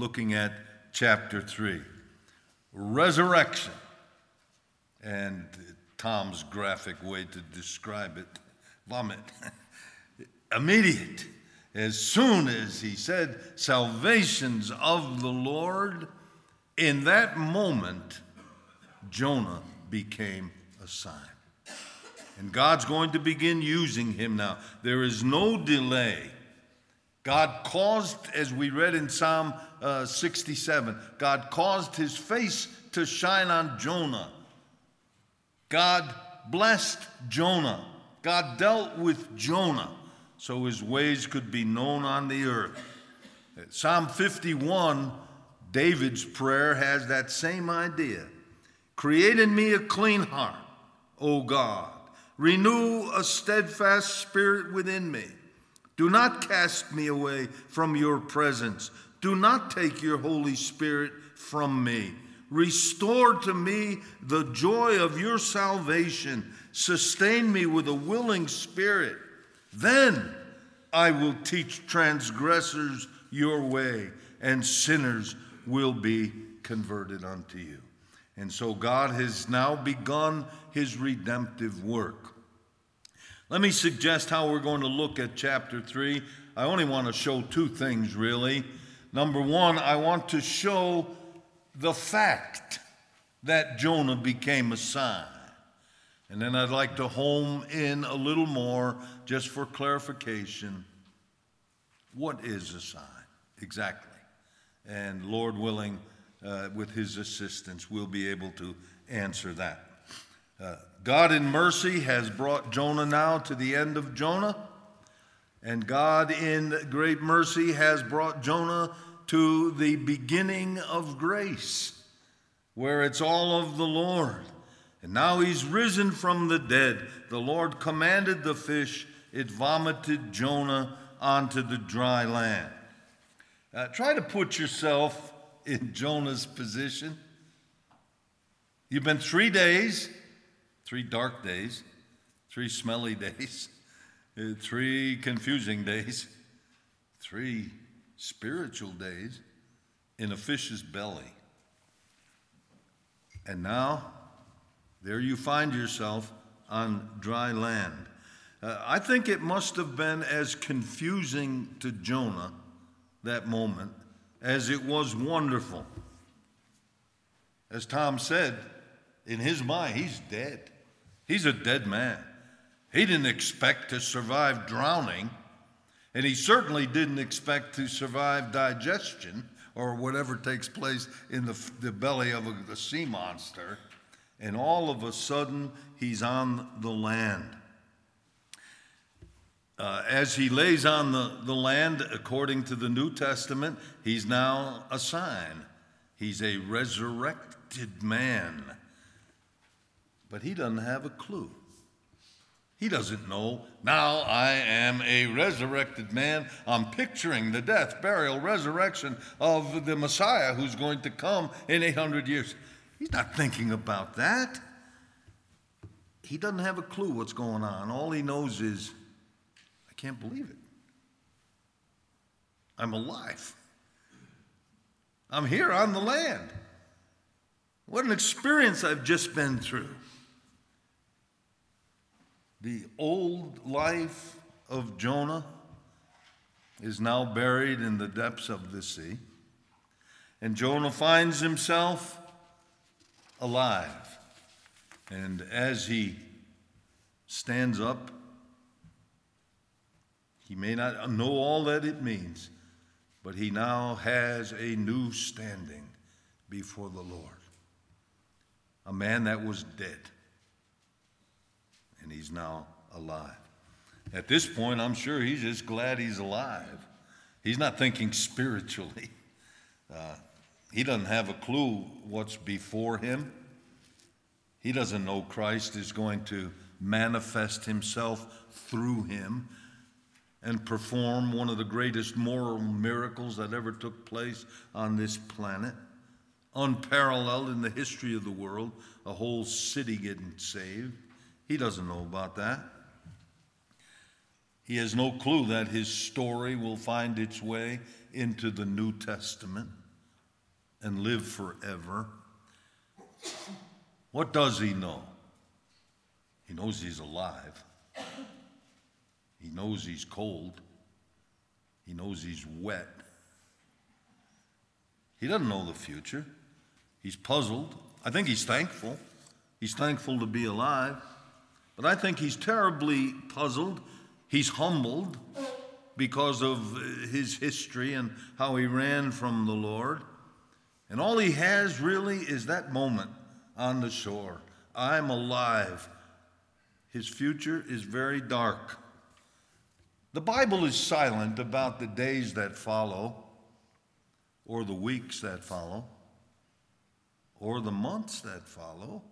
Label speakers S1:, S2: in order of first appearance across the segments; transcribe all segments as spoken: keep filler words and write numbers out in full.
S1: looking at chapter three. Resurrection. And Tom's graphic way to describe it, vomit. Immediate. As soon as he said, salvations of the Lord, in that moment, Jonah became a sign. And God's going to begin using him now. There is no delay. God caused, as we read in Psalm uh, sixty-seven, God caused his face to shine on Jonah. God blessed Jonah. God dealt with Jonah so his ways could be known on the earth. Psalm fifty-one, David's prayer, has that same idea. Create in me a clean heart, O God. Renew a steadfast spirit within me. Do not cast me away from your presence. Do not take your Holy Spirit from me. Restore to me the joy of your salvation. Sustain me with a willing spirit. Then I will teach transgressors your way, and sinners will be converted unto you. And so God has now begun his redemptive work. Let me suggest how we're going to look at chapter three. I only want to show two things, really. Number one, I want to show the fact that Jonah became a sign. And then I'd like to home in a little more, just for clarification. What is a sign? Exactly. And Lord willing, uh, with his assistance, we'll be able to answer that. Uh, God in mercy has brought Jonah now to the end of Jonah. And God in great mercy has brought Jonah to the beginning of grace, where it's all of the Lord. And now he's risen from the dead. The Lord commanded the fish. It vomited Jonah onto the dry land. Uh, try to put yourself in Jonah's position. You've been three days, three dark days, three smelly days, uh, three confusing days, three spiritual days in a fish's belly. And now, there you find yourself on dry land. Uh, I think it must have been as confusing to Jonah, that moment, as it was wonderful. As Tom said, in his mind, he's dead. He's a dead man. He didn't expect to survive drowning, and he certainly didn't expect to survive digestion or whatever takes place in the, the belly of a, the sea monster. And all of a sudden, he's on the land. Uh, as he lays on the, the land, according to the New Testament, he's now a sign. He's a resurrected man. But he doesn't have a clue. He doesn't know, now I am a resurrected man. I'm picturing the death, burial, resurrection of the Messiah who's going to come in eight hundred years. He's not thinking about that. He doesn't have a clue what's going on. All he knows is, I can't believe it. I'm alive. I'm here on the land. What an experience I've just been through. The old life of Jonah is now buried in the depths of the sea. And Jonah finds himself alive. And as he stands up, he may not know all that it means, but he now has a new standing before the Lord. A man that was dead, and he's now alive. At this point, I'm sure he's just glad he's alive. He's not thinking spiritually. Uh, he doesn't have a clue what's before him. He doesn't know Christ is going to manifest himself through him and perform one of the greatest moral miracles that ever took place on this planet. Unparalleled in the history of the world, a whole city getting saved. He doesn't know about that. He has no clue that his story will find its way into the New Testament. and live forever. What does he know? He knows he's alive. He knows he's cold. He knows he's wet. He doesn't know the future. He's puzzled. I think he's thankful. He's thankful to be alive. But I think he's terribly puzzled. He's humbled because of his history and how he ran from the Lord. And all he has really is that moment on the shore. I'm alive. His future is very dark. The Bible is silent about the days that follow, or the weeks that follow, or the months that follow,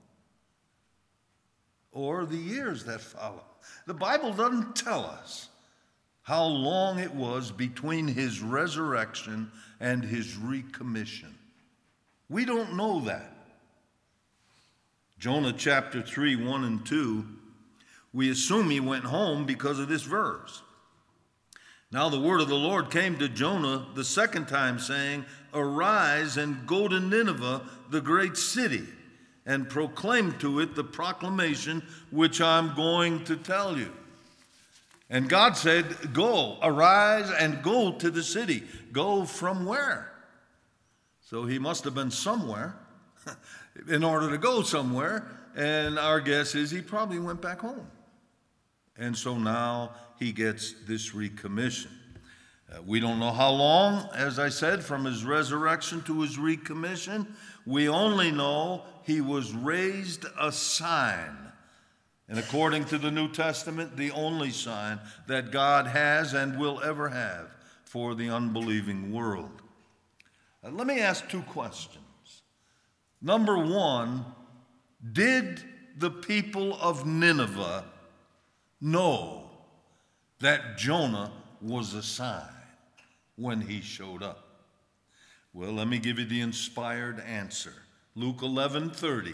S1: or the years that follow. The Bible doesn't tell us how long it was between his resurrection and his recommission. We don't know that. Jonah chapter three, one and two, we assume he went home because of this verse. Now the word of the Lord came to Jonah the second time, saying, Arise and go to Nineveh, the great city, and proclaim to it the proclamation which I'm going to tell you. And God said, Go, arise and go to the city. Go from where? So he must have been somewhere in order to go somewhere. And our guess is he probably went back home. And so now he gets this recommission. Uh, we don't know how long, as I said, from his resurrection to his recommission. We only know he was raised a sign. And according to the New Testament, the only sign that God has and will ever have for the unbelieving world. Uh, let me ask two questions. Number one, did the people of Nineveh know that Jonah was a sign when he showed up? Well, let me give you the inspired answer. Luke eleven thirty.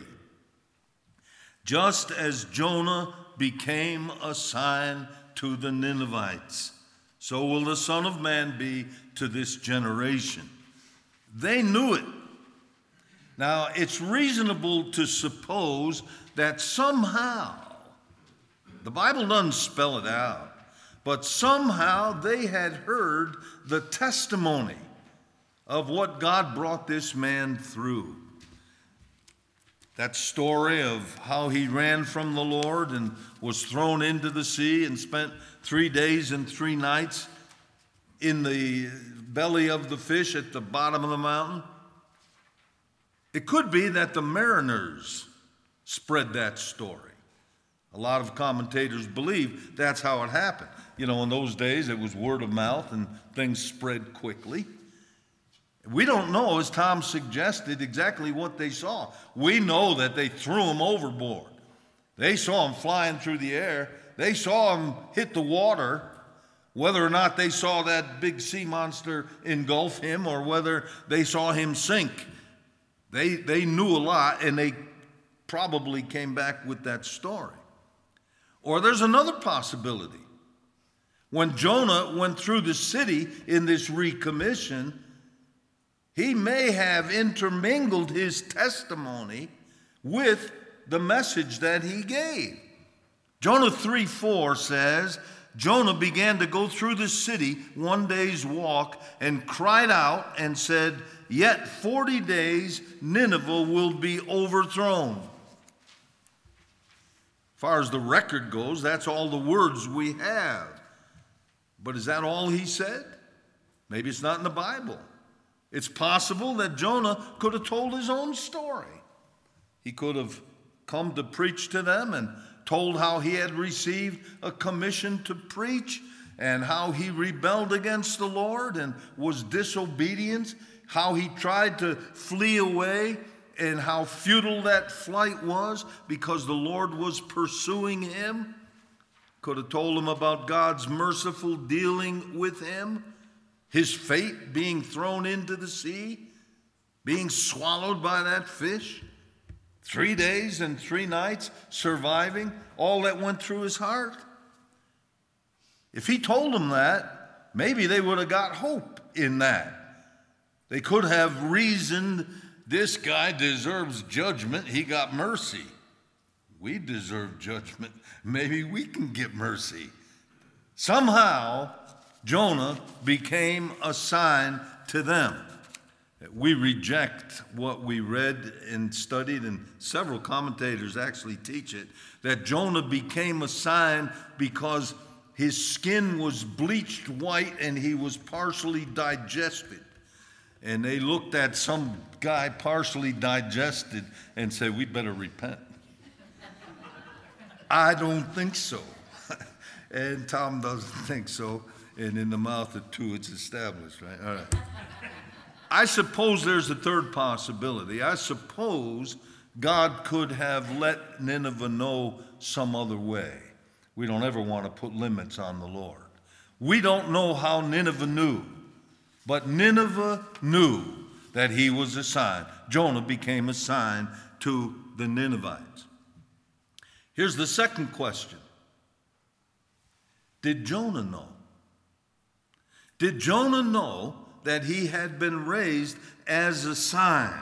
S1: Just as Jonah became a sign to the Ninevites, so will the Son of Man be to this generation. They knew it. Now, it's reasonable to suppose that somehow, the Bible doesn't spell it out, but somehow they had heard the testimony of what God brought this man through. That story of how he ran from the Lord and was thrown into the sea and spent three days and three nights in the belly of the fish at the bottom of the mountain. It could be that the mariners spread that story. A lot of commentators believe that's how it happened. You know, in those days, it was word of mouth and things spread quickly. We don't know, as Tom suggested, exactly what they saw. We know that they threw him overboard. They saw him flying through the air. They saw him hit the water. Whether or not they saw that big sea monster engulf him or whether they saw him sink, they, they knew a lot, and they probably came back with that story. Or there's another possibility. When Jonah went through the city in this recommission, he may have intermingled his testimony with the message that he gave. Jonah three four says, Jonah began to go through the city one day's walk and cried out and said, Yet forty days Nineveh will be overthrown. As far as the record goes, that's all the words we have. But is that all he said? Maybe it's not in the Bible. It's possible that Jonah could have told his own story. He could have come to preach to them and told how he had received a commission to preach and how he rebelled against the Lord and was disobedient, how he tried to flee away and how futile that flight was because the Lord was pursuing him. Could have told him about God's merciful dealing with him, his fate being thrown into the sea, being swallowed by that fish, three days and three nights surviving, all that went through his heart. If he told them that, maybe they would have got hope in that. They could have reasoned, this guy deserves judgment, he got mercy. We deserve judgment, maybe we can get mercy. Somehow, Jonah became a sign to them. We reject what we read and studied, and several commentators actually teach it, that Jonah became a sign because his skin was bleached white and he was partially digested. And they looked at some guy partially digested and said, we better repent. I don't think so. And Tom doesn't think so. And in the mouth of two, it's established, right? All right. I suppose there's a third possibility. I suppose God could have let Nineveh know some other way. We don't ever want to put limits on the Lord. We don't know how Nineveh knew, but Nineveh knew that he was a sign. Jonah became a sign to the Ninevites. Here's the second question. Did Jonah know? Did Jonah know that he had been raised as a sign?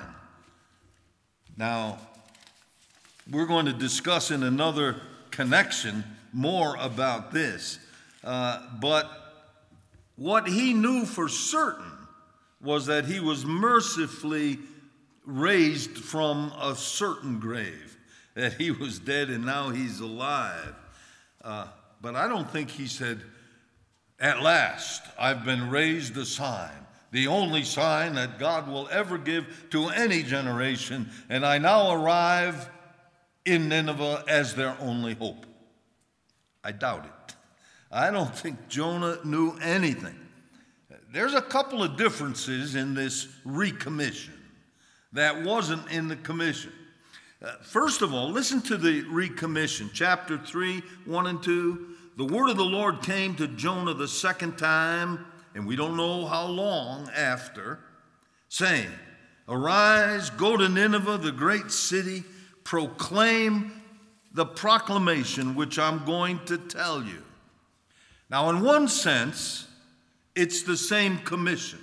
S1: Now, we're going to discuss in another connection more about this. Uh, but what he knew for certain was that he was mercifully raised from a certain grave, that he was dead and now he's alive. Uh, but I don't think he said, at last, I've been raised a sign, the only sign that God will ever give to any generation, and I now arrive in Nineveh as their only hope. I doubt it. I don't think Jonah knew anything. There's a couple of differences in this recommission that wasn't in the commission. Uh, first of all, listen to the recommission, chapter three, one and two. The word of the Lord came to Jonah the second time, and we don't know how long after, saying, arise, go to Nineveh, the great city, proclaim the proclamation which I'm going to tell you. Now, in one sense, it's the same commission.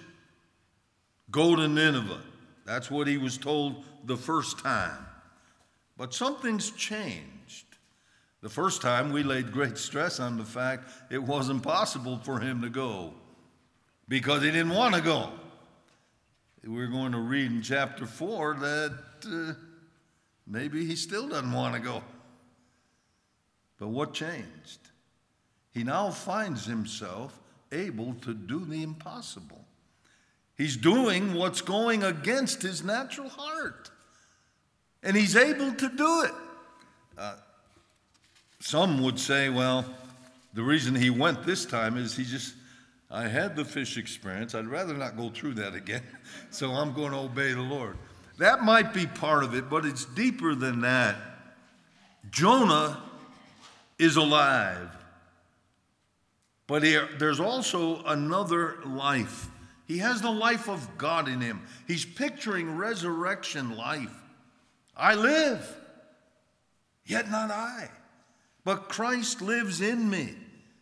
S1: Go to Nineveh. That's what he was told the first time. But something's changed. The first time we laid great stress on the fact it wasn't possible for him to go because he didn't want to go. We're going to read in chapter four that uh, maybe he still doesn't want to go. But what changed? He now finds himself able to do the impossible. He's doing what's going against his natural heart. And he's able to do it. Uh, some would say, well, the reason he went this time is he just, I had the fish experience. I'd rather not go through that again. So I'm going to obey the Lord. That might be part of it, but it's deeper than that. Jonah is alive. But he, there's also another life. He has the life of God in him. He's picturing resurrection life. I live, yet not I, but Christ lives in me.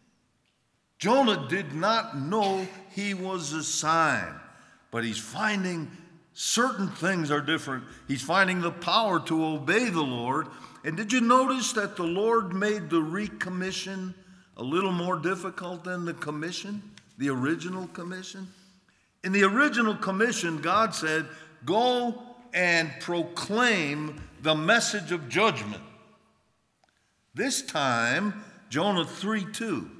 S1: Jonah did not know he was a sign, but he's finding certain things are different. He's finding the power to obey the Lord. And did you notice that the Lord made the recommission a little more difficult than the commission, the original commission? In the original commission, God said, go and proclaim the message of judgment. This time, Jonah three two,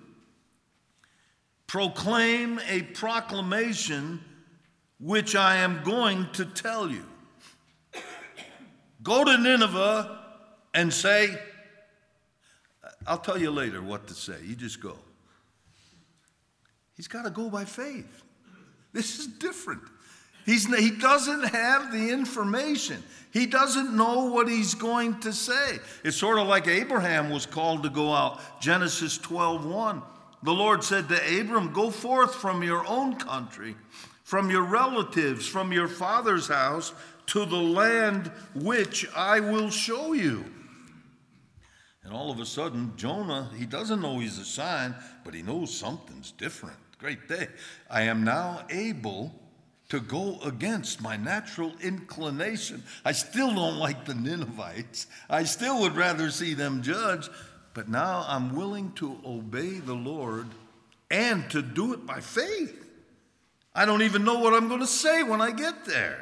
S1: proclaim a proclamation which I am going to tell you. Go to Nineveh and say, I'll tell you later what to say. You just go. He's got to go by faith. This is different. He's, he doesn't have the information. He doesn't know what he's going to say. It's sort of like Abraham was called to go out. Genesis twelve one. The Lord said to Abram, go forth from your own country, from your relatives, from your father's house, to the land which I will show you. And all of a sudden, Jonah, he doesn't know he's a sign, but he knows something's different. Great day. I am now able to go against my natural inclination. I still don't like the Ninevites. I still would rather see them judged, but now I'm willing to obey the Lord and to do it by faith. I don't even know what I'm going to say when I get there.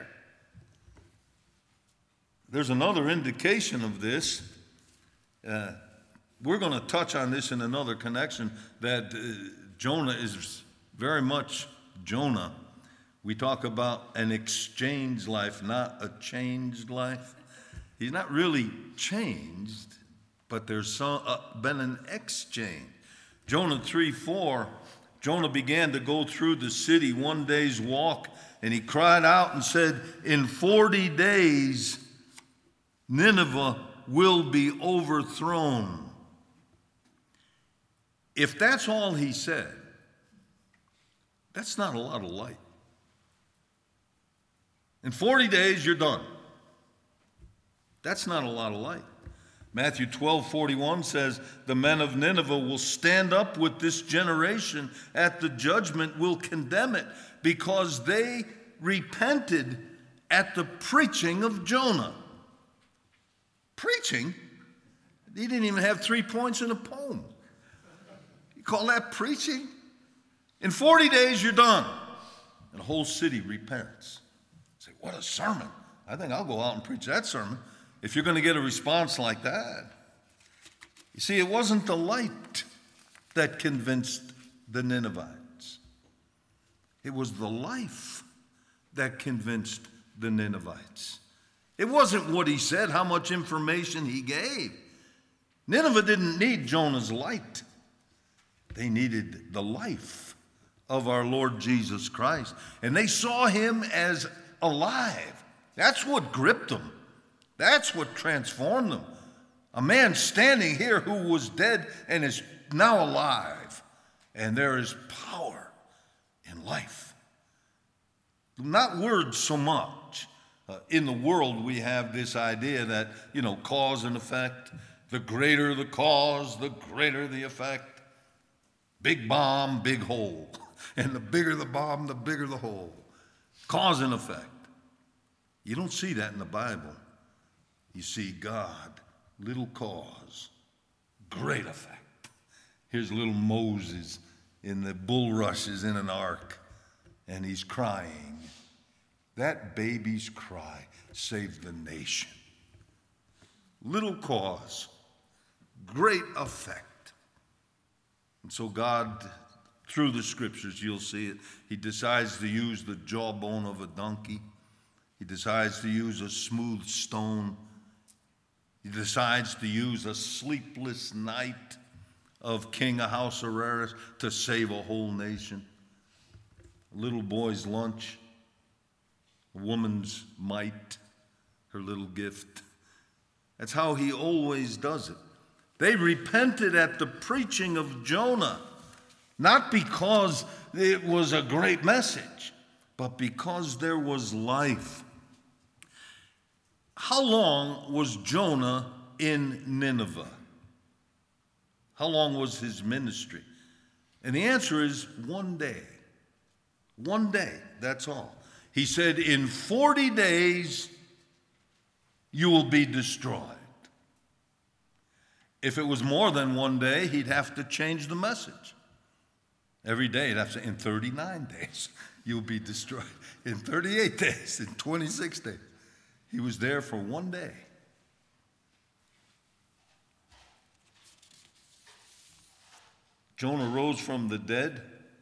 S1: There's another indication of this. Uh, we're going to touch on this in another connection, that uh, Jonah is very much Jonah. We talk about an exchanged life, not a changed life. He's not really changed, but there's some, uh, been an exchange. Jonah three four, Jonah began to go through the city one day's walk, and he cried out and said, in forty days, Nineveh will be overthrown. If that's all he said, that's not a lot of light. In forty days, you're done. That's not a lot of light. Matthew twelve forty-one says, the men of Nineveh will stand up with this generation at the judgment, will condemn it, because they repented at the preaching of Jonah. Preaching? He didn't even have three points in a poem. You call that preaching? In forty days, you're done. And the whole city repents. Say, what a sermon. I think I'll go out and preach that sermon if you're going to get a response like that. You see, it wasn't the light that convinced the Ninevites. It was the life that convinced the Ninevites. It wasn't what he said, how much information he gave. Nineveh didn't need Jonah's light. They needed the life of our Lord Jesus Christ. And they saw him as alive. That's what gripped them. That's what transformed them. A man standing here who was dead and is now alive. And there is power in life. Not words so much. Uh, in the world, we have this idea that, you know, cause and effect. The greater the cause, the greater the effect. Big bomb, big hole. And the bigger the bomb, the bigger the hole. Cause and effect. You don't see that in the Bible. You see God, little cause, great effect. Here's little Moses in the bulrushes in an ark, and he's crying. That baby's cry saved the nation. Little cause, great effect. And so God, through the scriptures, you'll see it, he decides to use the jawbone of a donkey. He decides to use a smooth stone. He decides to use a sleepless night of King Ahasuerus to save a whole nation. A little boy's lunch, a woman's mite, her little gift. That's how he always does it. They repented at the preaching of Jonah, not because it was a great message, but because there was life. How long was Jonah in Nineveh? How long was his ministry? And the answer is one day. One day, that's all. He said, in forty days, you will be destroyed. If it was more than one day, he'd have to change the message. Every day, he'd have to say, in thirty-nine days, you'll be destroyed. In thirty-eight days, in twenty-six days. He was there for one day. Jonah rose from the dead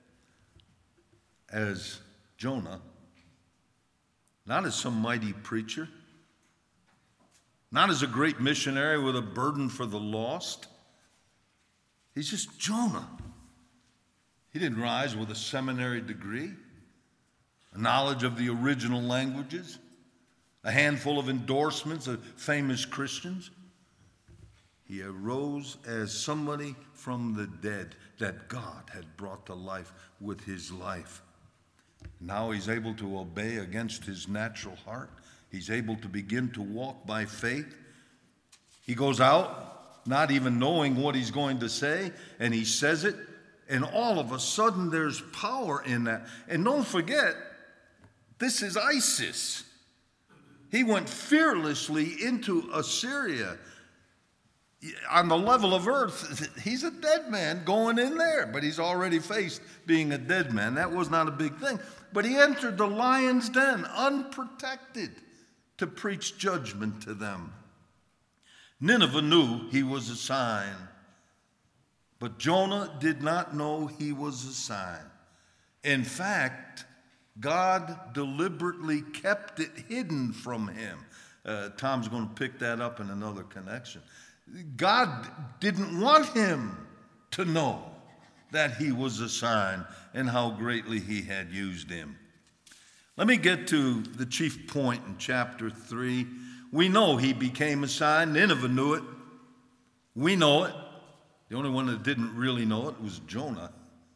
S1: as Jonah, not as some mighty preacher, not as a great missionary with a burden for the lost. He's just Jonah. He didn't rise with a seminary degree, a knowledge of the original languages, a handful of endorsements of famous Christians. He arose as somebody from the dead that God had brought to life with his life. Now he's able to obey against his natural heart. He's able to begin to walk by faith. He goes out not even knowing what he's going to say, and he says it, and all of a sudden there's power in that. And don't forget, This is ISIS. He went fearlessly into Assyria. On the level of earth, he's a dead man going in there, but he's already faced being a dead man. That was not a big thing. But he entered the lion's den unprotected to preach judgment to them. Nineveh knew he was a sign, but Jonah did not know he was a sign. In fact, God deliberately kept it hidden from him. Uh, Tom's going to pick that up in another connection. God didn't want him to know that he was a sign and how greatly he had used him. Let me get to the chief point in chapter three. We know he became a sign. Nineveh knew it. We know it. The only one that didn't really know it was Jonah.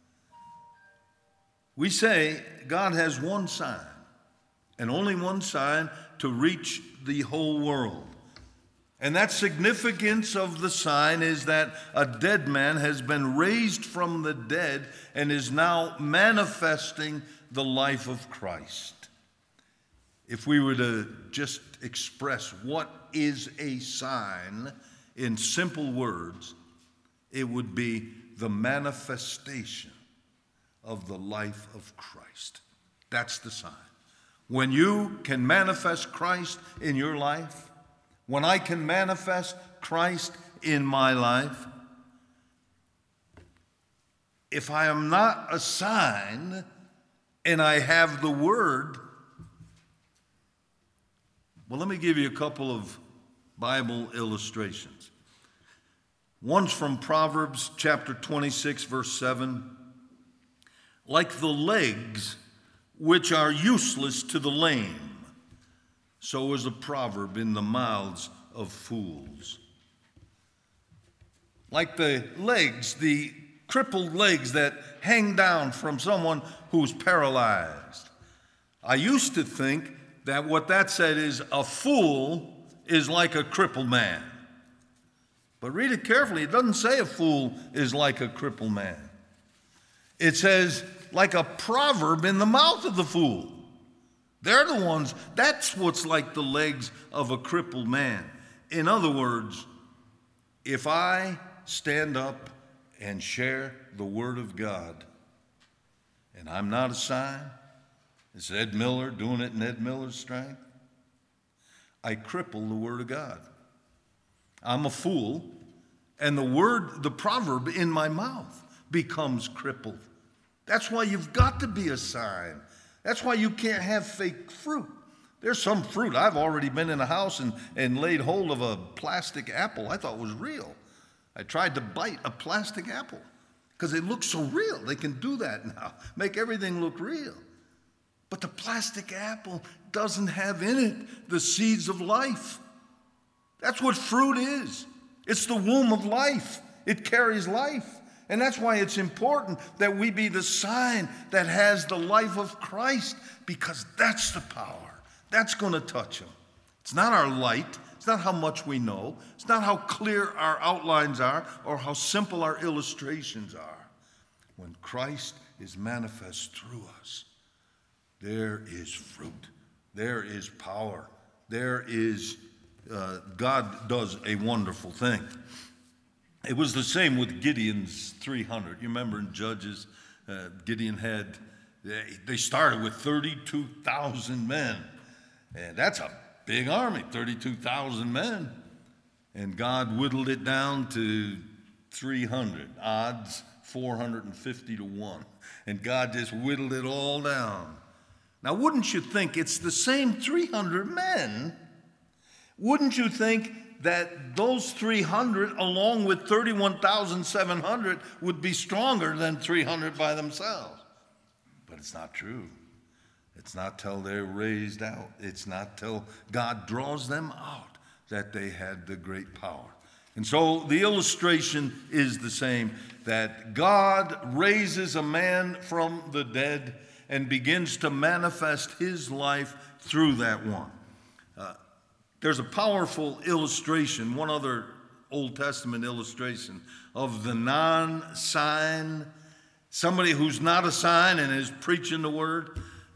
S1: We say God has one sign, and only one sign to reach the whole world. And that significance of the sign is that a dead man has been raised from the dead and is now manifesting the life of Christ. If we were to just express what is a sign in simple words, it would be the manifestation of the life of Christ. That's the sign. When you can manifest Christ in your life, when I can manifest Christ in my life, if I am not a sign and I have the Word, well, let me give you a couple of Bible illustrations. One's from Proverbs chapter twenty-six, verse seven. Like the legs which are useless to the lame, so is a proverb in the mouths of fools. Like the legs, the crippled legs that hang down from someone who's paralyzed. I used to think that what that said is a fool is like a crippled man. But read it carefully. It doesn't say a fool is like a crippled man. It says like a proverb in the mouth of the fool. They're the ones, that's what's like the legs of a crippled man. In other words, if I stand up and share the Word of God, and I'm not a sign, it's Ed Miller doing it in Ed Miller's strength, I cripple the Word of God. I'm a fool, and the word, the proverb in my mouth becomes crippled. That's why you've got to be a sign. That's why you can't have fake fruit. There's some fruit. I've already been in a house and, and laid hold of a plastic apple I thought was real. I tried to bite a plastic apple because it looks so real. They can do that now, make everything look real. But the plastic apple doesn't have in it the seeds of life. That's what fruit is. It's the womb of life. It carries life. And that's why it's important that we be the sign that has the life of Christ, because that's the power. That's going to touch them. It's not our light. It's not how much we know. It's not how clear our outlines are or how simple our illustrations are. When Christ is manifest through us, there is fruit. There is power. There is, uh, God does a wonderful thing. It was the same with Gideon's three hundred. You remember in Judges, uh, Gideon had, they, they started with thirty-two thousand men. And that's a big army, thirty-two thousand men. And God whittled it down to three hundred, odds four hundred fifty to one. And God just whittled it all down. Now, wouldn't you think it's the same three hundred men? Wouldn't you think that those three hundred, along with thirty-one thousand seven hundred, would be stronger than three hundred by themselves? But it's not true. It's not till they're raised out. It's not till God draws them out that they had the great power. And so the illustration is the same, that God raises a man from the dead and begins to manifest his life through that one. Uh, there's a powerful illustration, one other Old Testament illustration of the non-sign, somebody who's not a sign and is preaching the word.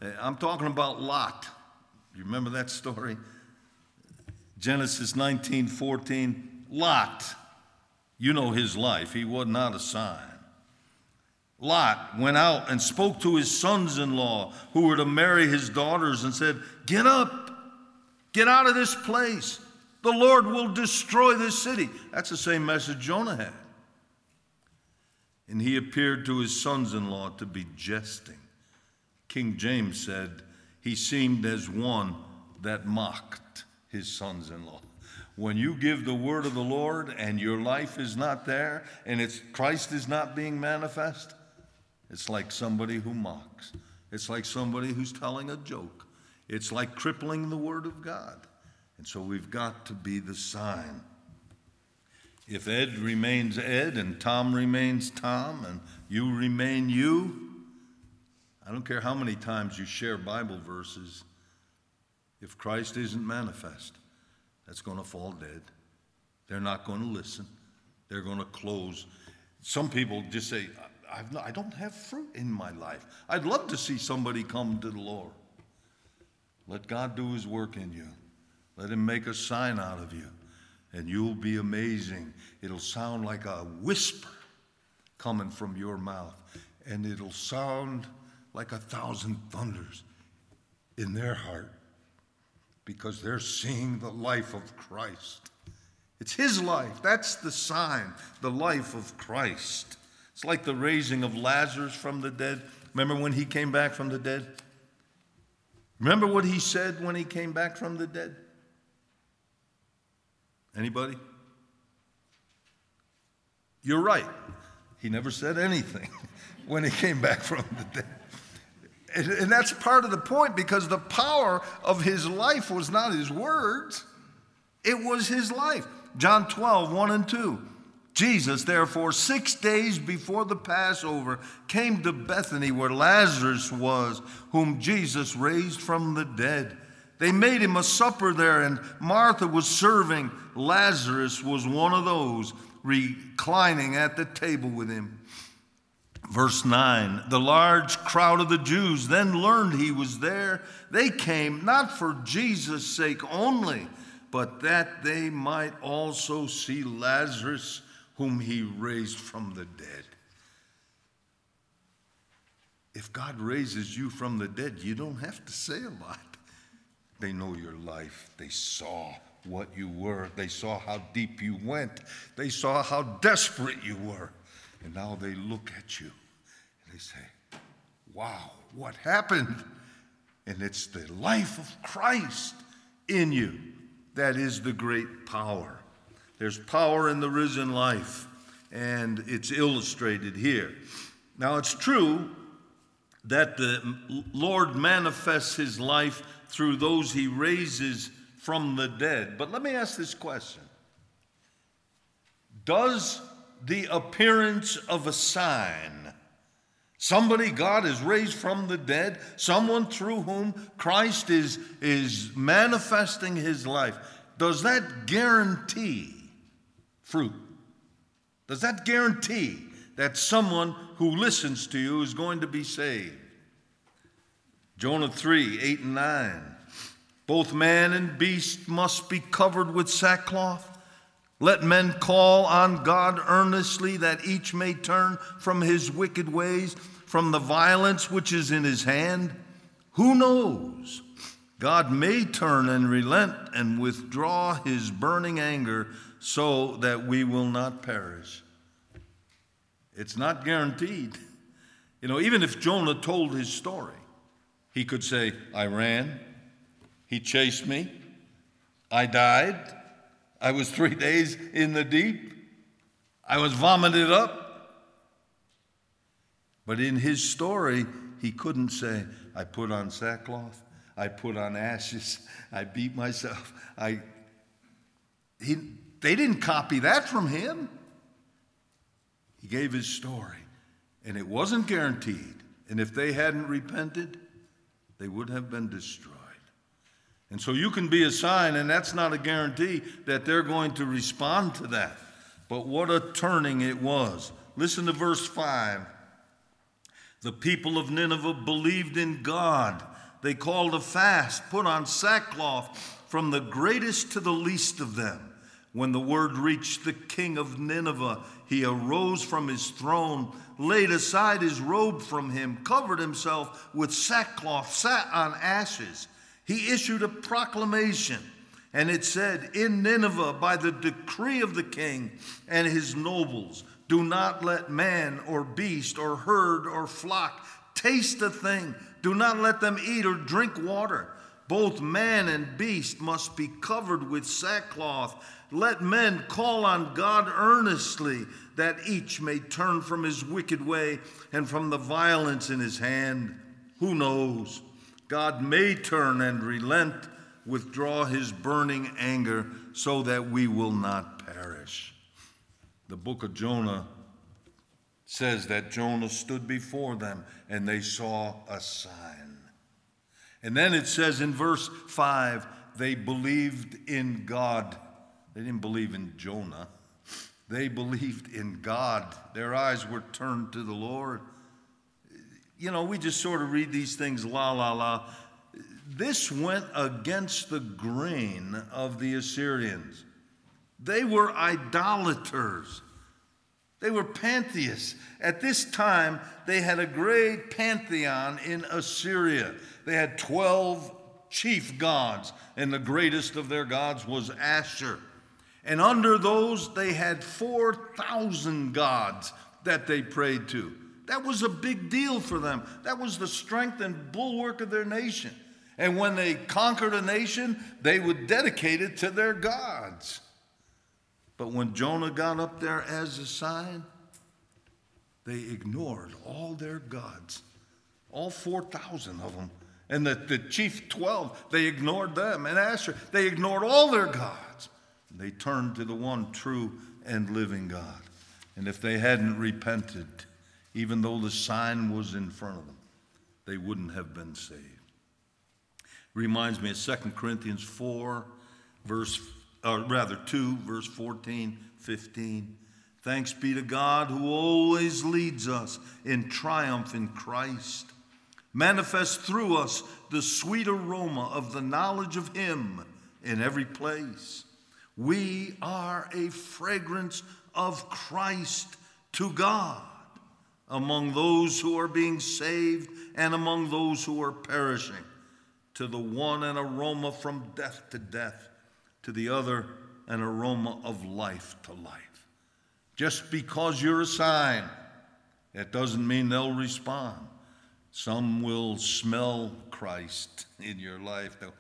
S1: I'm talking about Lot. You remember that story? Genesis nineteen fourteen. Lot, you know his life. He was not a sign. Lot went out and spoke to his sons-in-law who were to marry his daughters and said, "Get up, get out of this place. The Lord will destroy this city." That's the same message Jonah had. And he appeared to his sons-in-law to be jesting. King James said, he seemed as one that mocked his sons-in-law. When you give the word of the Lord and your life is not there and it's Christ is not being manifest, it's like somebody who mocks. It's like somebody who's telling a joke. It's like crippling the word of God. And so we've got to be the sign. If Ed remains Ed and Tom remains Tom and you remain you, I don't care how many times you share Bible verses, if Christ isn't manifest, that's going to fall dead. They're not going to listen. They're going to close. Some people just say, I've not, I don't have fruit in my life. I'd love to see somebody come to the Lord. Let God do his work in you. Let him make a sign out of you, and you'll be amazing. It'll sound like a whisper coming from your mouth, and it'll sound like a thousand thunders in their heart because they're seeing the life of Christ. It's his life. That's the sign, the life of Christ. It's like the raising of Lazarus from the dead. Remember when he came back from the dead? Remember what he said when he came back from the dead? Anybody? You're right. He never said anything when he came back from the dead. And, and that's part of the point, because the power of his life was not his words. It was his life. John twelve, one and two. Jesus, therefore, six days before the Passover, came to Bethany where Lazarus was, whom Jesus raised from the dead. They made him a supper there, and Martha was serving. Lazarus was one of those reclining at the table with him. Verse nine, the large crowd of the Jews then learned he was there. They came not for Jesus' sake only, but that they might also see Lazarus, whom he raised from the dead. If God raises you from the dead, you don't have to say a lot. They know your life. They saw what you were. They saw how deep you went. They saw how desperate you were. And now they look at you and they say, wow, what happened? And it's the life of Christ in you that is the great power. There's power in the risen life, and it's illustrated here. Now, it's true that the Lord manifests his life through those he raises from the dead. But let me ask this question. Does the appearance of a sign, somebody God has raised from the dead, someone through whom Christ is, is manifesting his life, does that guarantee fruit? Does that guarantee that someone who listens to you is going to be saved? Jonah three, eight and nine. Both man and beast must be covered with sackcloth. Let men call on God earnestly, that each may turn from his wicked ways, from the violence which is in his hand. Who knows? God may turn and relent and withdraw his burning anger, so that we will not perish. It's not guaranteed. You know, even if Jonah told his story, he could say, I ran, he chased me, I died, I was three days in the deep, I was vomited up. But in his story, he couldn't say, I put on sackcloth, I put on ashes, I beat myself. I, he, they didn't copy that from him. He gave his story, and it wasn't guaranteed. And if they hadn't repented, they would have been destroyed. And so you can be a sign, and that's not a guarantee that they're going to respond to that. But what a turning it was. Listen to verse five. The people of Nineveh believed in God They called a fast, put on sackcloth, from the greatest to the least of them. When the word reached the king of Nineveh, he arose from his throne, laid aside his robe from him, covered himself with sackcloth, sat on ashes. He issued a proclamation, and it said, in Nineveh, by the decree of the king and his nobles, do not let man or beast or herd or flock taste a thing. Do not let them eat or drink water. Both man and beast must be covered with sackcloth. Let men call on God earnestly, that each may turn from his wicked way and from the violence in his hand. Who knows? God may turn and relent, withdraw his burning anger, so that we will not perish. The book of Jonah says that Jonah stood before them and they saw a sign. And then it says in verse five, they believed in God. They didn't believe in Jonah. They believed in God. Their eyes were turned to the Lord. You know, we just sort of read these things, la, la, la. This went against the grain of the Assyrians. They were idolaters. They were pantheists. At this time, they had a great pantheon in Assyria. They had twelve chief gods, and the greatest of their gods was Asher. And under those, they had four thousand gods that they prayed to. That was a big deal for them. That was the strength and bulwark of their nation. And when they conquered a nation, they would dedicate it to their gods. But when Jonah got up there as a sign, they ignored all their gods, all four thousand of them. And the, the chief twelve, they ignored them. And Asher, they ignored all their gods. They turned to the one true and living God. And if they hadn't repented, even though the sign was in front of them, they wouldn't have been saved. Reminds me of Second Corinthians four, verse, or rather two, verse fourteen, fifteen. Thanks be to God who always leads us in triumph in Christ, manifests through us the sweet aroma of the knowledge of him in every place. We are a fragrance of Christ to God among those who are being saved and among those who are perishing. To the one an aroma from death to death, to the other an aroma of life to life. Just because you're a sign, that doesn't mean they'll respond. Some will smell Christ in your life. They'll,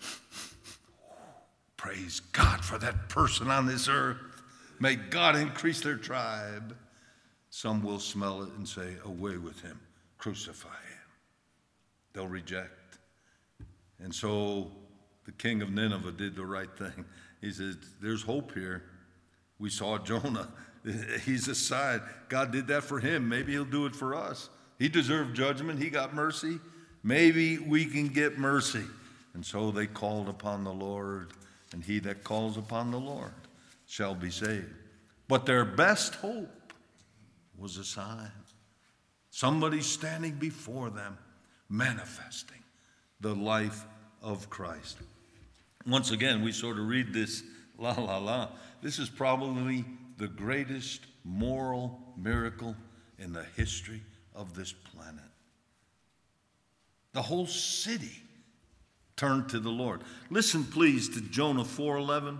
S1: praise God for that person on this earth. May God increase their tribe. Some will smell it and say, away with him, crucify him. They'll reject. And so the king of Nineveh did the right thing. He said, there's hope here. We saw Jonah. He's a sign. God did that for him. Maybe he'll do it for us. He deserved judgment. He got mercy. Maybe we can get mercy. And so they called upon the Lord, and he that calls upon the Lord shall be saved. But their best hope was a sign. Somebody standing before them, manifesting the life of Christ. Once again, we sort of read this, la, la, la. This is probably the greatest moral miracle in the history of this planet. The whole city turned to the Lord. Listen, please, to Jonah four eleven.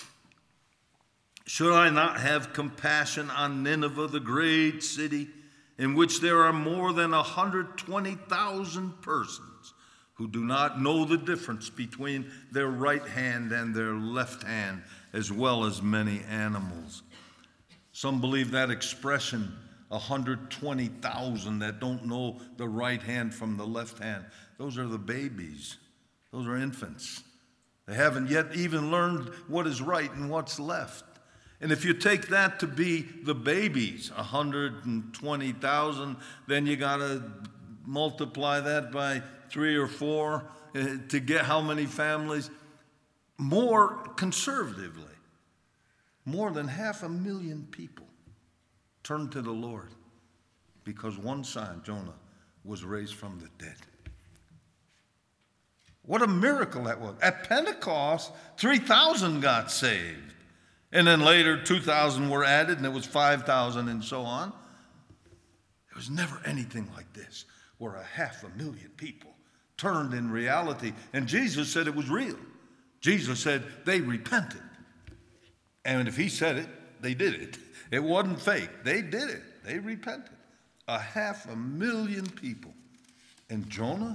S1: Should I not have compassion on Nineveh, the great city, in which there are more than one hundred twenty thousand persons who do not know the difference between their right hand and their left hand, as well as many animals? Some believe that expression, one hundred twenty thousand that don't know the right hand from the left hand, those are the babies. Those are infants. They haven't yet even learned what is right and what's left. And if you take that to be the babies, one hundred twenty thousand, then you got to multiply that by three or four uh, to get how many families? More conservatively, more than half a million people turned to the Lord because one son, Jonah, was raised from the dead. What a miracle that was. At Pentecost, three thousand got saved. And then later, two thousand were added, and it was five thousand and so on. There was never anything like this, where a half a million people turned in reality. And Jesus said it was real. Jesus said they repented. And if he said it, they did it. It wasn't fake. They did it. They repented. A half a million people. And Jonah,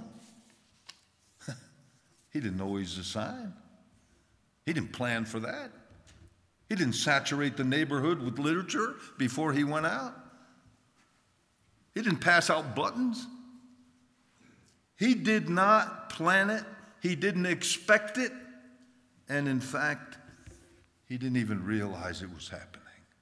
S1: he didn't know he was a sign. He didn't plan for that. He didn't saturate the neighborhood with literature before he went out. He didn't pass out buttons. He did not plan it. He didn't expect it. And in fact, he didn't even realize it was happening.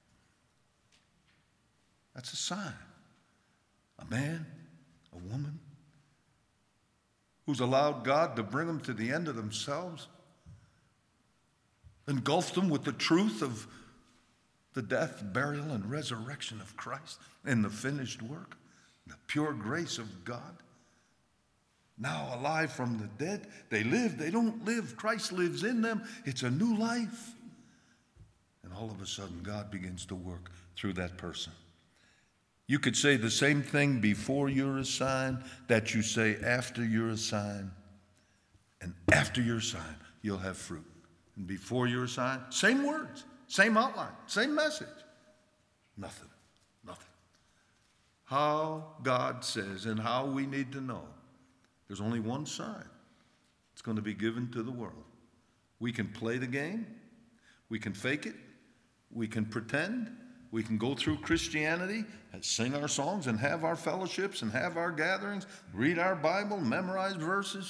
S1: That's a sign. A man, a woman, who's allowed God to bring them to the end of themselves, engulfed them with the truth of the death, burial, and resurrection of Christ and the finished work, the pure grace of God. Now alive from the dead, they live, they don't live. Christ lives in them. It's a new life. And all of a sudden, God begins to work through that person. You could say the same thing before you're assigned that you say after you're assigned. And after you're assigned, you'll have fruit. And before you're assigned, same words, same outline, same message. Nothing, nothing. How God says and how we need to know. There's only one sign. It's going to be given to the world. We can play the game. We can fake it. We can pretend. We can go through Christianity and sing our songs and have our fellowships and have our gatherings, read our Bible, memorize verses.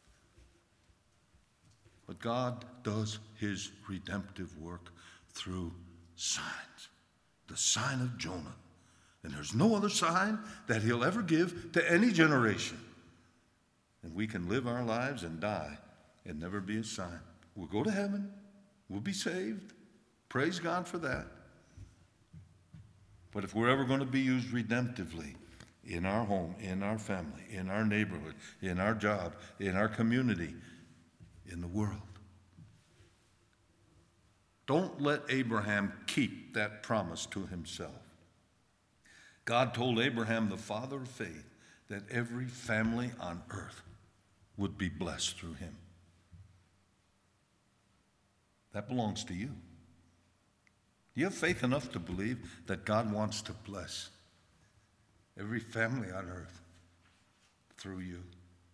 S1: But God does his redemptive work through signs. The sign of Jonah. And there's no other sign that he'll ever give to any generation. And we can live our lives and die and never be a sign. We'll go to heaven. We'll be saved. Praise God for that. But if we're ever going to be used redemptively in our home, in our family, in our neighborhood, in our job, in our community, in the world, don't let Abraham keep that promise to himself. God told Abraham, the father of faith, that every family on earth would be blessed through him. That belongs to you. Do you have faith enough to believe that God wants to bless every family on earth through you?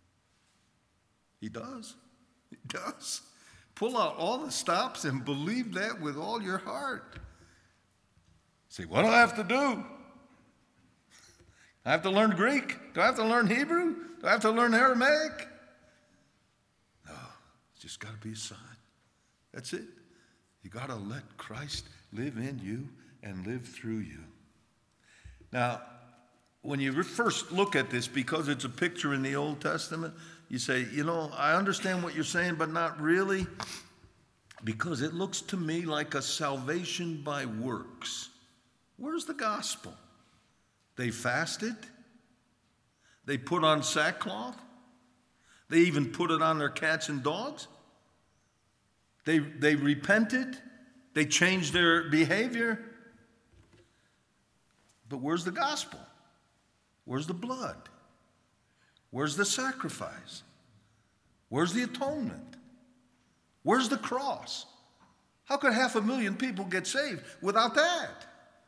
S1: He does. He does. Pull out all the stops and believe that with all your heart. Say, what do I have to do? I have to learn Greek? Do I have to learn Hebrew? Do I have to learn Aramaic? No, it's just got to be a sign. That's it. You got to let Christ live in you and live through you. Now, when you first look at this, because it's a picture in the Old Testament, you say, you know, I understand what you're saying, but not really, because it looks to me like a salvation by works. Where's the gospel? They fasted. They put on sackcloth. They even put it on their cats and dogs. They, they repented. They changed their behavior. But where's the gospel? Where's the blood? Where's the sacrifice? Where's the atonement? Where's the cross? How could half a million people get saved without that?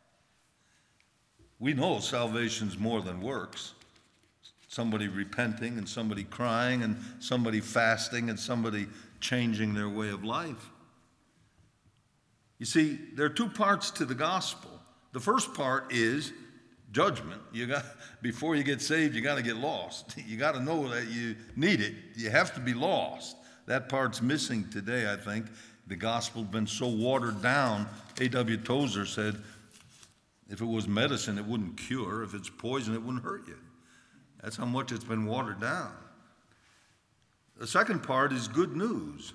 S1: We know salvation's more than works. Somebody repenting and somebody crying and somebody fasting and somebody changing their way of life. You see, there are two parts to the gospel. The first part is judgment. You got, before you get saved, you got to get lost. You got to know that you need it. You have to be lost. That part's missing today, I think. The gospel's been so watered down. A W Tozer said, if it was medicine, it wouldn't cure. If it's poison, it wouldn't hurt you. That's how much it's been watered down. The second part is good news.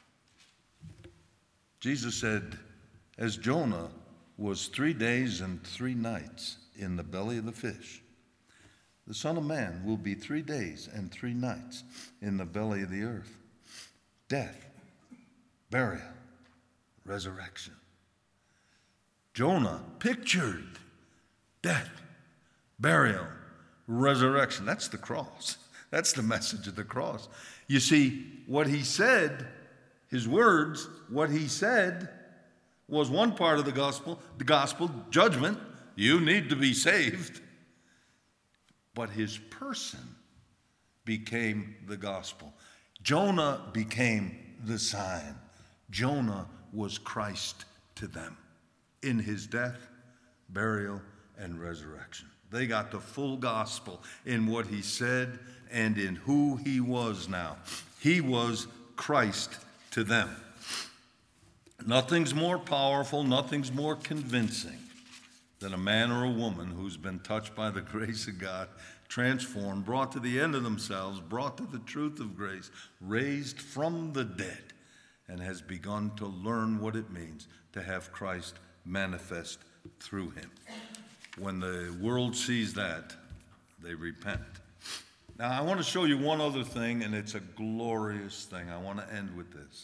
S1: Jesus said, as Jonah was three days and three nights in the belly of the fish, the Son of Man will be three days and three nights in the belly of the earth. Death, burial, resurrection. Jonah pictured death, burial, resurrection. That's the cross. That's the message of the cross. You see, what he said, his words, what he said was one part of the gospel, the gospel, judgment. You need to be saved. But his person became the gospel. Jonah became the sign. Jonah was Christ to them in his death, burial, and resurrection. They got the full gospel in what he said and in who he was now. He was Christ to them. Nothing's more powerful, nothing's more convincing than a man or a woman who's been touched by the grace of God, transformed, brought to the end of themselves, brought to the truth of grace, raised from the dead, and has begun to learn what it means to have Christ manifest through him. When the world sees that, they repent. Now, I want to show you one other thing, and it's a glorious thing. I want to end with this.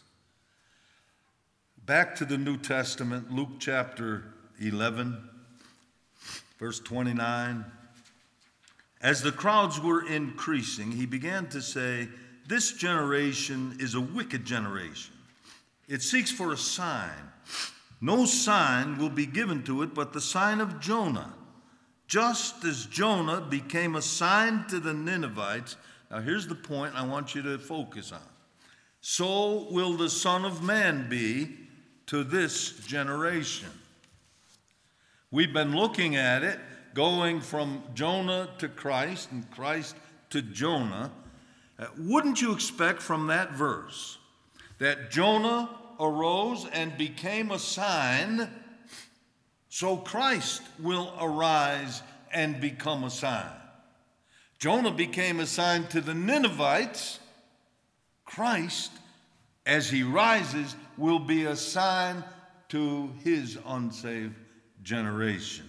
S1: Back to the New Testament, Luke chapter eleven, verse twenty-nine. As the crowds were increasing, he began to say, "This generation is a wicked generation. It seeks for a sign. No sign will be given to it but the sign of Jonah. Just as Jonah became a sign to the Ninevites," now here's the point I want you to focus on, "so will the Son of Man be to this generation." We've been looking at it, going from Jonah to Christ and Christ to Jonah. Uh, wouldn't you expect from that verse that Jonah arose and became a sign, so Christ will arise and become a sign? Jonah became a sign to the Ninevites. Christ, as he rises, will be a sign to his unsaved generation.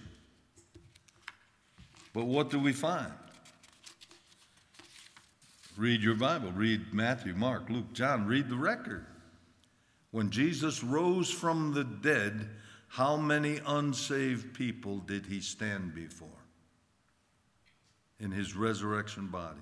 S1: But what do we find? Read your Bible. Read Matthew, Mark, Luke, John. Read the record. When Jesus rose from the dead, how many unsaved people did he stand before in his resurrection body?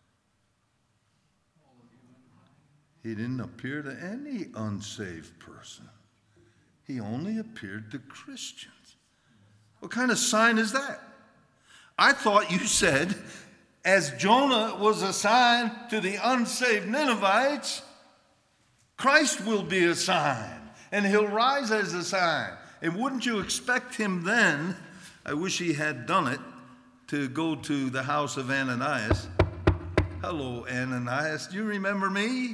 S1: He didn't appear to any unsaved person. He only appeared to Christians. What kind of sign is that? I thought you said, as Jonah was a sign to the unsaved Ninevites, Christ will be a sign, and he'll rise as a sign. And wouldn't you expect him then, I wish he had done it, to go to the house of Ananias. "Hello, Ananias, do you remember me?"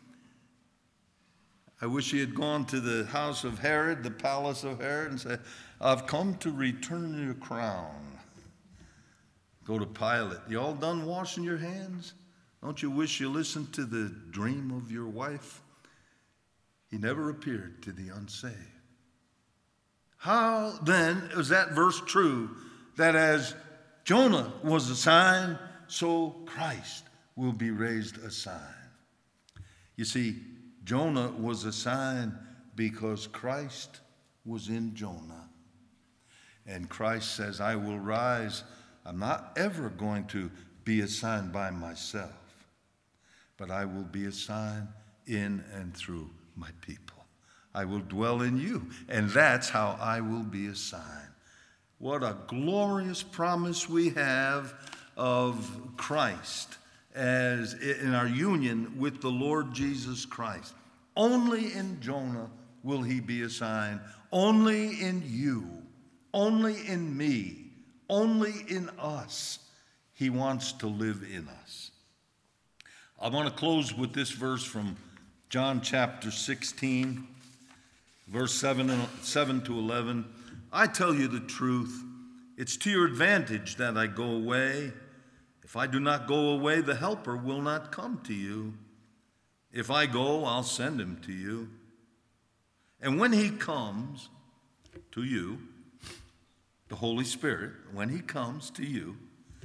S1: I wish he had gone to the house of Herod, the palace of Herod, and said, "I've come to return your crown." Go to Pilate. "You all done washing your hands? Don't you wish you listened to the dream of your wife?" He never appeared to the unsaved. How then is that verse true, that as Jonah was a sign, so Christ will be raised a sign? You see, Jonah was a sign because Christ was in Jonah. And Christ says, "I will rise. I'm not ever going to be a sign by myself, but I will be a sign in and through my people. I will dwell in you, and that's how I will be a sign." What a glorious promise we have of Christ as in our union with the Lord Jesus Christ. Only in Jonah will he be a sign. Only in you, only in me, only in us, he wants to live in us. I want to close with this verse from John chapter sixteen, verse seven, and seven to eleven. "I tell you the truth, it's to your advantage that I go away. If I do not go away, the Helper will not come to you. If I go, I'll send him to you. And when he comes to you, the Holy Spirit, when he comes to you,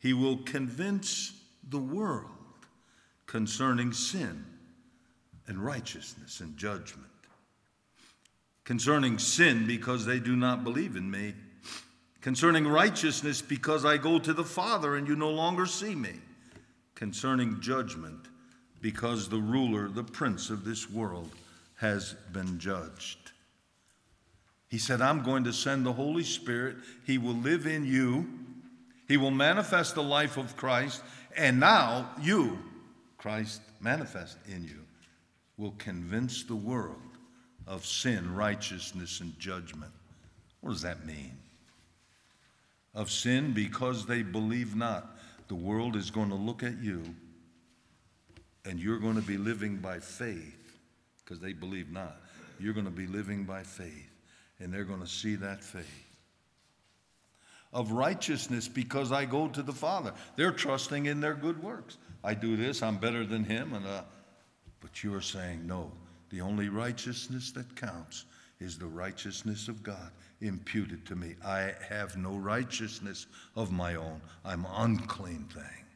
S1: He will convince the world concerning sin and righteousness and judgment. Concerning sin, because they do not believe in me. Concerning righteousness, because I go to the Father and you no longer see me. Concerning judgment, because the ruler, the prince of this world, has been judged. He said, I'm going to send the Holy Spirit. He will live in you. He will manifest the life of Christ. And now you, Christ manifest in you, will convince the world of sin, righteousness, and judgment. What does that mean? Of sin, because they believe not. The world is going to look at you, and you're going to be living by faith, because they believe not. You're going to be living by faith, and they're going to see that faith. Of righteousness, because I go to the Father. They're trusting in their good works. I do this, I'm better than him, and uh, but you are saying, no, the only righteousness that counts is the righteousness of God imputed to me. I have no righteousness of my own. I'm an unclean thing.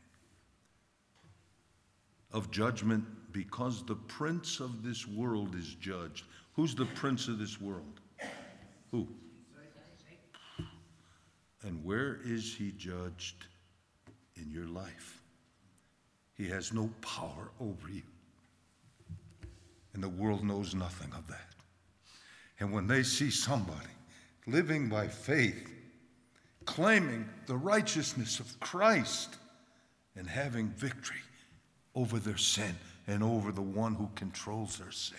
S1: Of judgment, because the prince of this world is judged. Who's the prince of this world? Who? And where is he judged? In your life. He has no power over you. And the world knows nothing of that. And when they see somebody living by faith, claiming the righteousness of Christ, and having victory over their sin and over the one who controls their sin,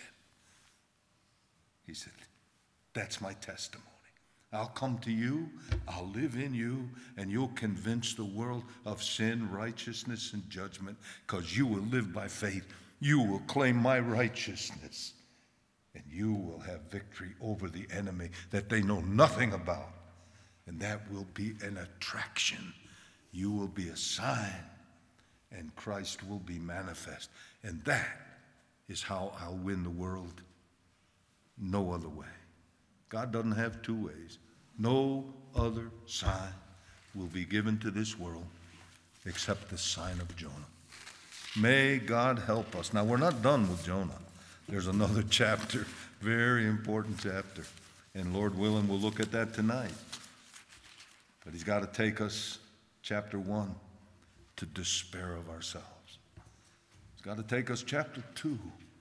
S1: he said, that's my testimony. I'll come to you, I'll live in you, and you'll convince the world of sin, righteousness, and judgment, because you will live by faith. You will claim my righteousness, and you will have victory over the enemy that they know nothing about. And that will be an attraction. You will be a sign, and Christ will be manifest. And that is how I'll win the world. No other way. God doesn't have two ways. No other sign will be given to this world except the sign of Jonah. May God help us. Now, we're not done with Jonah. There's another chapter, very important chapter. And Lord willing, we'll look at that tonight. But he's got to take us, chapter one, to despair of ourselves. He's got to take us, chapter two,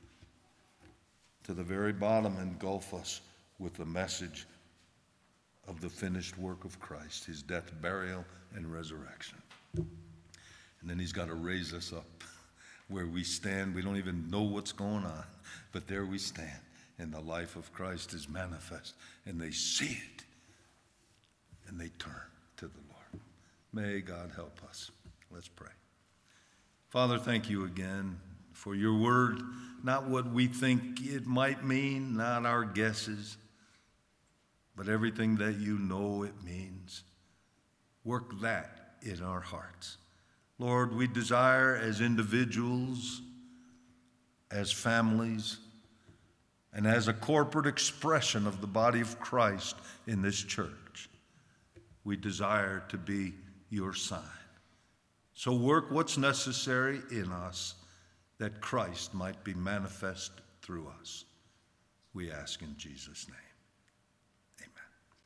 S1: to the very bottom, engulf us with the message of the finished work of Christ, his death, burial, and resurrection. And then he's got to raise us up where we stand. We don't even know what's going on, but there we stand, and the life of Christ is manifest, and they see it, and they turn to the Lord. May God help us. Let's pray. Father, thank you again for your word, not what we think it might mean, not our guesses, but everything that you know it means. Work that in our hearts. Lord, we desire as individuals, as families, and as a corporate expression of the body of Christ in this church, we desire to be your sign. So work what's necessary in us that Christ might be manifest through us. We ask in Jesus' name.